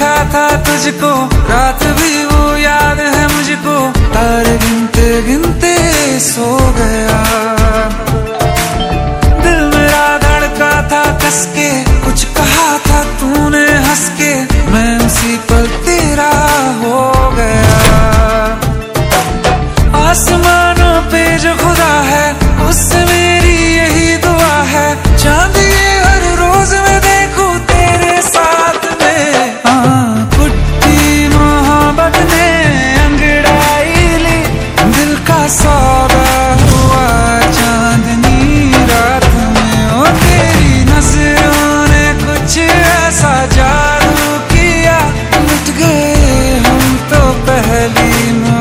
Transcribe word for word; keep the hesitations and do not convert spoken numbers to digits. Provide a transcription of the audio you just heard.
देखा था तुझको, रात भी वो याद है मुझको, तारे गिनते गिनते सो गया। दिल मेरा धड़का था कस के,